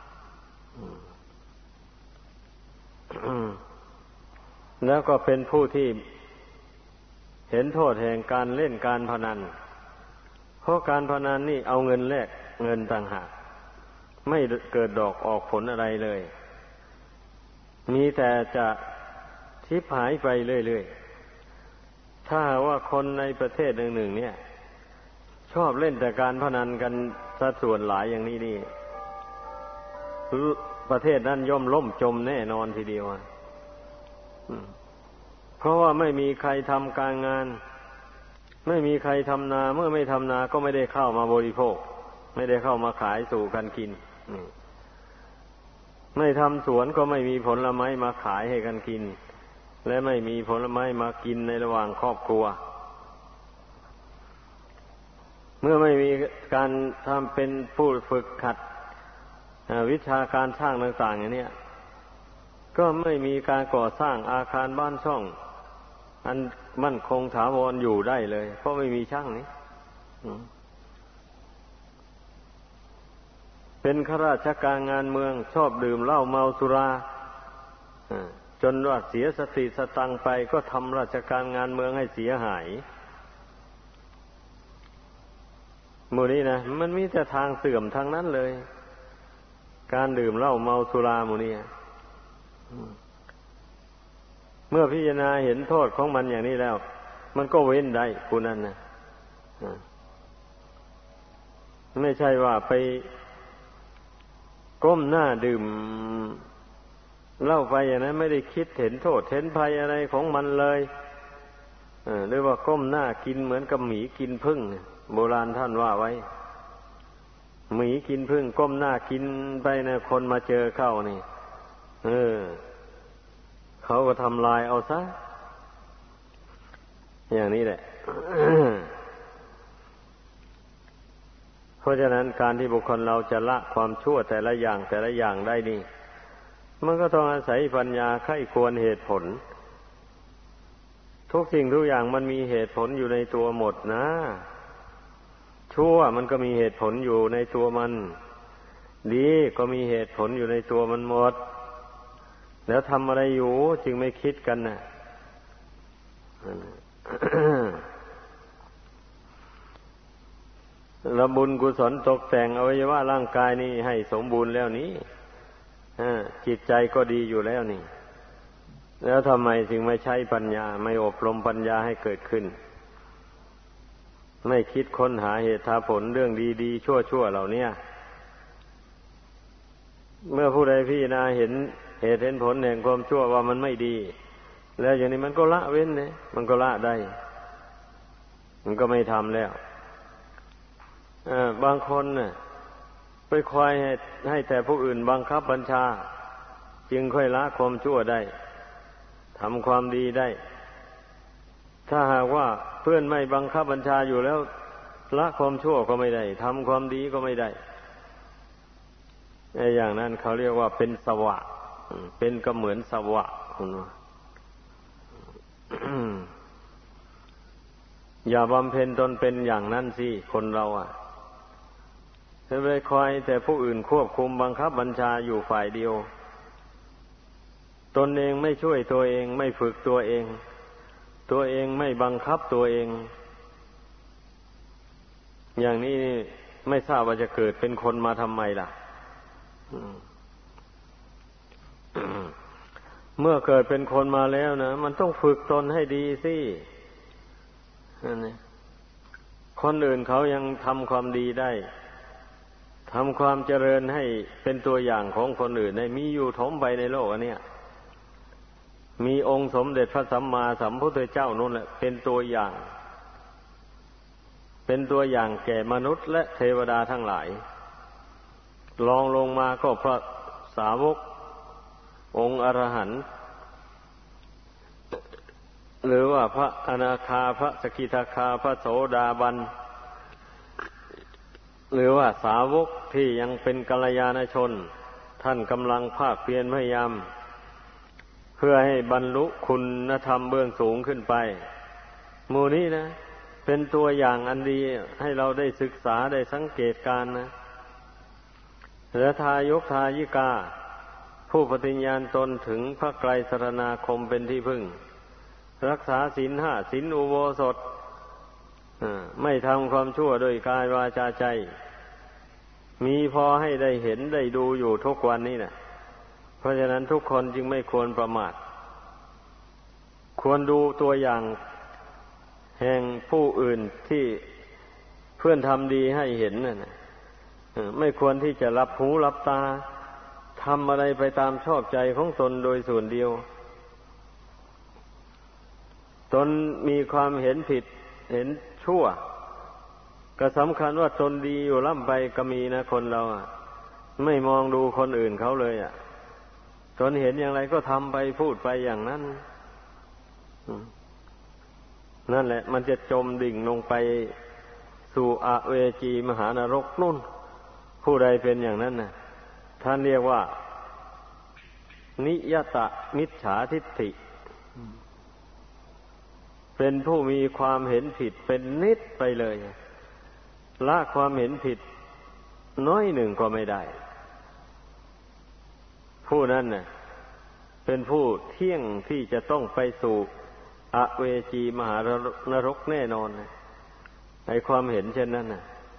แล้วก็เป็นผู้ที่เห็นโทษแห่งการเล่นการพนันเพราะการพนันนี่เอาเงินแลกเงินต่างหากไม่เกิดดอกออกผลอะไรเลยมีแต่จะชิบหายไปเรื่อยๆถ้าว่าคนในประเทศหนึ่งๆเนี่ยชอบเล่นแต่การพนันกันสัดส่วนหลายอย่างนี้นี่ประเทศนั้นย่อมล่มจมแน่นอนทีเดียวเพราะว่าไม่มีใครทำการงานไม่มีใครทำนาเมื่อไม่ทำนาก็ไม่ได้เข้ามาบริโภคไม่ได้เข้ามาขายสู่กันกินไม่ทำสวนก็ไม่มีผลไม้มาขายให้กันกินและไม่มีผลไม้มากินในระหว่างครอบครัวเมื่อไม่มีการทำเป็นผู้ฝึกขัดวิชาการสร้างต่างๆอย่างนี้ก็ไม่มีการก่อสร้างอาคารบ้านช่องอันมั่นคงถาวรอยู่ได้เลยเพราะไม่มีช่างนี้เป็นข้าราชการงานเมืองชอบดื่มเหล้าเมาสุราจนว่าเสียสติสตังไปก็ทำราชการงานเมืองให้เสียหายหมู่นี้นะมันมีแต่ทางเสื่อมทางนั้นเลยการดื่มเหล้าเมาสุราหมู่นี้เมื่อพิจารณาเห็นโทษของมันอย่างนี้แล้วมันก็เว้นได้ผู้นั้นนะไม่ใช่ว่าไปก้มหน้าดื่มเหล้าไปอย่างนั้นไม่ได้คิดเห็นโทษเห็นภัยอะไรของมันเลยหรือว่าก้มหน้ากินเหมือนกับหมีกินผึ้งโบราณท่านว่าไว้หมีกินผึ้งก้มหน้ากินไปนะคนมาเจอเข้านี่เออเขาก็ทำลายเอาซะอย่างนี้แหละ เพราะฉะนั้นการที่บุคคลเราจะละความชั่วแต่ละอย่างแต่ละอย่างได้นี่มันก็ต้องอาศัยปัญญาไข้ควรเหตุผลทุกสิ่งทุกอย่างมันมีเหตุผลอยู่ในตัวหมดนะชั่วมันก็มีเหตุผลอยู่ในตัวมันดีก็มีเหตุผลอยู่ในตัวมันหมดแล้วทำอะไรอยู่จึงไม่คิดกันนะแล้วบุญกุศลตกแต่งอวัยวะร่างกายนี้ให้สมบูรณ์แล้วนี้จิตใจก็ดีอยู่แล้วนี่แล้วทำไมจึงไม่ใช้ปัญญาไม่อบรมปัญญาให้เกิดขึ้นไม่คิดค้นหาเหตุหาผลเรื่องดีๆชั่วๆเหล่านี้เมื่อผู้ใดพิจารณาเห็นเหตุเห็นผลแห่งความชั่วว่ามันไม่ดีแล้วอย่างนี้มันก็ละเว้นเนี่ยมันก็ละได้มันก็ไม่ทำแล้วบางคนน่ะไปคอยให้ให้แต่ผู้อื่นบังคับบัญชาจึงค่อยละความชั่วได้ทำความดีได้ถ้าหากว่าเพื่อนไม่บังคับบัญชาอยู่แล้วละความชั่วก็ไม่ได้ทำความดีก็ไม่ได้ไอ้อย่างนั้นเขาเรียกว่าเป็นสวะเป็นก็เหมือนสวะคุณว่า อย่าบำเพ็ญตนเป็นอย่างนั้นสิคนเราอ่ะจะไปคอยแต่ผู้อื่นควบคุมบังคับบัญชาอยู่ฝ่ายเดียวตนเองไม่ช่วยตัวเองไม่ฝึกตัวเองตัวเองไม่บังคับตัวเองอย่างนี้ไม่ทราบว่าจะเกิดเป็นคนมาทำไมล่ะ เมื่อเกิดเป็นคนมาแล้วนะมันต้องฝึกตนให้ดีสิคนอื่นเขายังทำความดีได้ทำความเจริญให้เป็นตัวอย่างของคนอื่นได้มีอยู่ถมไปในโลกอันเนี้ยมีองค์สมเด็จพระสัมมาสัมพุทธเจ้านั่นแหละเป็นตัวอย่างเป็นตัวอย่างแก่มนุษย์และเทวดาทั้งหลายลองลงมาก็พระสาวกองค์อรหันต์หรือว่าพระอนาคาพระสกิทาคาพระโสดาบันหรือว่าสาวกที่ยังเป็นกัลยาณชนท่านกำลังภาคเพียรพยายามเพื่อให้บรรลุคุณธรรมเบื้องสูงขึ้นไปหมู่นี้นะเป็นตัวอย่างอันดีให้เราได้ศึกษาได้สังเกตการนะและทายกทายิกาผู้ปฏิญญาณตนถึงพระไตรสรณาคมเป็นที่พึ่งรักษาศีลห้าศีลอุโบสถไม่ทำความชั่วโดยกายวาจาใจมีพอให้ได้เห็นได้ดูอยู่ทุกวันนี้นะเพราะฉะนั้นทุกคนจึงไม่ควรประมาทควรดูตัวอย่างแห่งผู้อื่นที่เพื่อนทำดีให้เห็นนั่นนะไม่ควรที่จะรับหูรับตาทำอะไรไปตามชอบใจของตนโดยส่วนเดียวตนมีความเห็นผิดเห็นชั่วก็สำคัญว่าตนดีอยู่ล่ำไปก็มีนะคนเราอ่ะไม่มองดูคนอื่นเขาเลยอ่ะตนเห็นอย่างไรก็ทำไปพูดไปอย่างนั้นนั่นแหละมันจะจมดิ่งลงไปสู่อเวจีมหานรกนู่นผู้ใดเป็นอย่างนั้นน่ะท่านเรียกว่านิยตมิจฉาทิฏฐิเป็นผู้มีความเห็นผิดเป็นนิดไปเลยละความเห็นผิดน้อยหนึ่งก็ไม่ได้ผู้นั้นน่ะเป็นผู้เที่ยงที่จะต้องไปสู่อเวจีมหานรกแน่นอนนะในความเห็นเช่นนั้นน่ะ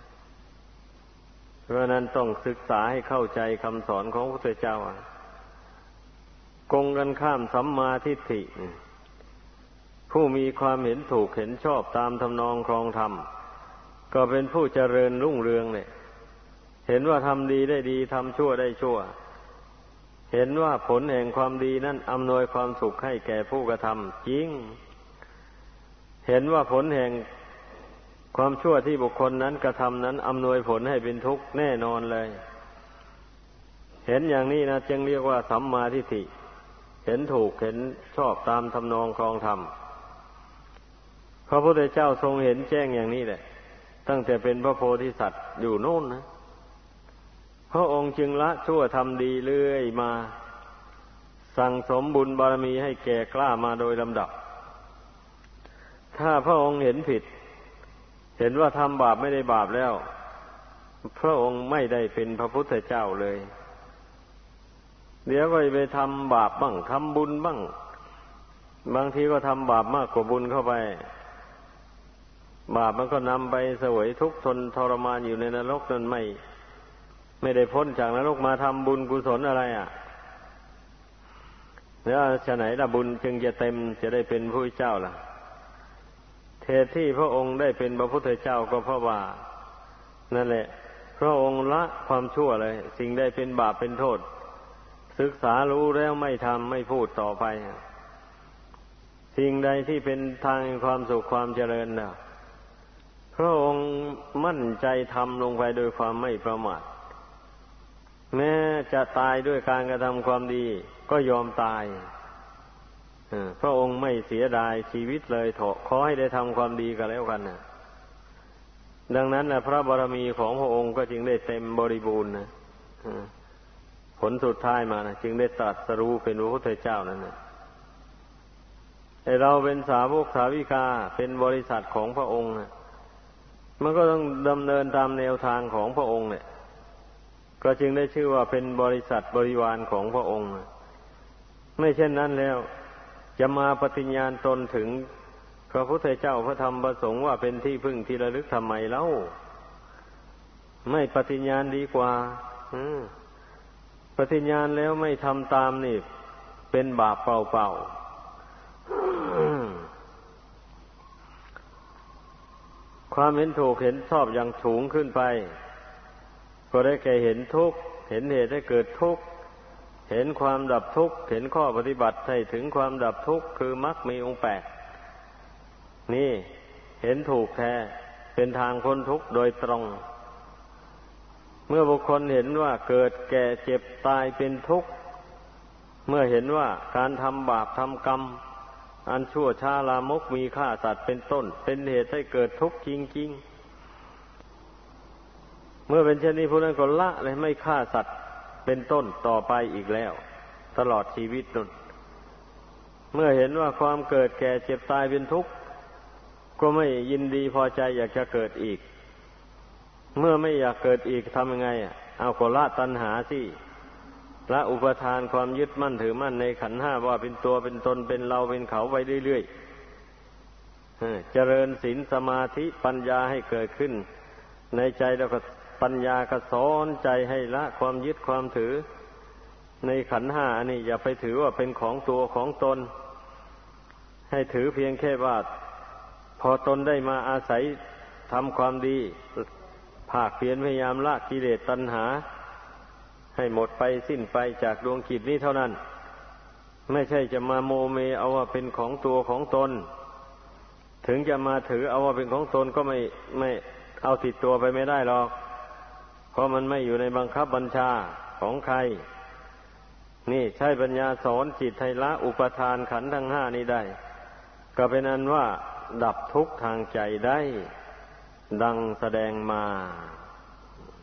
เพราะนั้นต้องศึกษาให้เข้าใจคำสอนของพระพุทธเจ้ากงกันข้ามสัมมาทิฏฐิผู้มีความเห็นถูกเห็นชอบตามทำนองครองธรรมก็เป็นผู้เจริญรุ่งเรืองเนี่ยเห็นว่าทำดีได้ดีทำชั่วได้ชั่วเห็นว่าผลแห่งความดีนั้นอำนวยความสุขให้แก่ผู้กระทำจริงเห็นว่าผลแห่งความชั่วที่บุคคลนั้นกระทำนั้นอำนวยผลให้เป็นทุกข์แน่นอนเลยเห็นอย่างนี้นะจึงเรียกว่าสัมมาทิฏฐิเห็นถูกเห็นชอบตามทำนองครองธรรมพระพุทธเจ้าทรงเห็นแจ้งอย่างนี้แหละตั้งแต่เป็นพระโพธิสัตว์อยู่โน่นนะพระองค์จึงละชั่วทำดีเรื่อยมาสั่งสมบุญบารมีให้แก่กล้ามาโดยลำดับถ้าพระองค์เห็นผิดเห็นว่าทำบาปไม่ได้บาปแล้วพระองค์ไม่ได้เป็นพระพุทธเจ้าเลยเดี๋ยวก็ไปทำบาปบ้างทำบุญบ้างบางทีก็ทำบาปมากกว่าบุญเข้าไปบาปมันก็นำไปเสวยทุกข์ทนทรมานอยู่ในนรกนั่นไม่ไม่ได้พ้นจากนรกมาทำบุญกุศลอะไรอ่ะแล้วฉะไหนล่ะบุญจึงจะเต็มจะได้เป็นผู้เจ้าล่ะเหตุที่พระองค์ได้เป็นพระพุทธเจ้าก็เพราะว่านั่นแหละพระองค์ละความชั่วเลยสิ่งใดเป็นบาปเป็นโทษศึกษารู้แล้วไม่ทำไม่พูดต่อไปสิ่งใดที่เป็นทางแห่งความสุขความเจริญน่ะพระองค์มั่นใจทำลงไปโดยความไม่ประมาทแม้จะตายด้วยการกระทำความดีก็ยอมตายพระองค์ไม่เสียดายชีวิตเลยเถอะขอให้ได้ทำความดีกันแล้วกันนะดังนั้นนะพระบารมีของพระองค์ก็จึงได้เต็มบริบูรณ์นะผลสุดท้ายมานะจึงได้ตรัสรู้เป็นพระพุทธเจ้านั่นนะไอเราเป็นสาวกสาวิกาเป็นบริษัทของพระองค์นะมันก็ต้องดำเนินตามแนวทางของพระองค์เนี่ยก็จึงได้ชื่อว่าเป็นบริษัทบริวารของพระองค์นะไม่เช่นนั้นแล้วจะมาปฏิญญาณตนถึงพระพุทธเจ้าพระธรรมพระสงฆ์ว่าเป็นที่พึ่งที่ระลึกทำไมเล่าไม่ปฏิญญาณดีกว่าปฏิญญาณแล้วไม่ทำตามนี่เป็นบาปเปล่าๆความเห็นถูกเห็นชอบอย่างสูงขึ้นไปก็ได้แก่เห็นทุกข์เห็นเหตุให้เกิดทุกข์เห็นความดับทุกข์เห็นข้อปฏิบัติให้ถึงความดับทุกข์คือมรรคมีองค์แปดนี่เห็นถูกแท้เป็นทางพ้นทุกข์โดยตรงเมื่อบุคคลเห็นว่าเกิดแก่เจ็บตายเป็นทุกข์เมื่อเห็นว่าการทำบาปทำกรรมอันชั่วช้าลามกมีฆ่าสัตว์เป็นต้นเป็นเหตุให้เกิดทุกข์จริงๆเมื่อเป็นเช่นนี้ผู้นั้นก็ละเลยไม่ฆ่าสัตว์เป็นต้นต่อไปอีกแล้วตลอดชีวิตนั่นเมื่อเห็นว่าความเกิดแก่เจ็บตายเป็นทุกข์ก็ไม่ยินดีพอใจอยากจะเกิดอีกเมื่อไม่อยากเกิดอีกทำยังไงอ่ะเอาก็ละตัณหาสิละอุปทานความยึดมั่นถือมั่นในขันธ์ห้าว่าเป็นตัวเป็นตนเป็นเราเป็นเขาไปเรื่อยๆเจริญศีลสมาธิปัญญาให้เกิดขึ้นในใจแล้วก็ปัญญาก็สอนใจให้ละความยึดความถือในขันธ์ห้านี่อย่าไปถือว่าเป็นของตัวของตนให้ถือเพียงแค่ว่าพอตนได้มาอาศัยทำความดีภาคเพียรพยายามละกิเลสตัณหาให้หมดไปสิ้นไปจากดวงจิตนี้เท่านั้นไม่ใช่จะมาโมเมเอาว่าเป็นของตัวของตนถึงจะมาถือเอาว่าเป็นของตนก็ไม่ไม่เอาติดตัวไปไม่ได้หรอกเพราะมันไม่อยู่ในบังคับบัญชาของใครนี่ใช้ปัญญาสอนจิตให้ละอุปทานขันธ์ทั้งห้านี้ได้ก็เป็นอันว่าดับทุกข์ทางใจได้ดังแสดงมา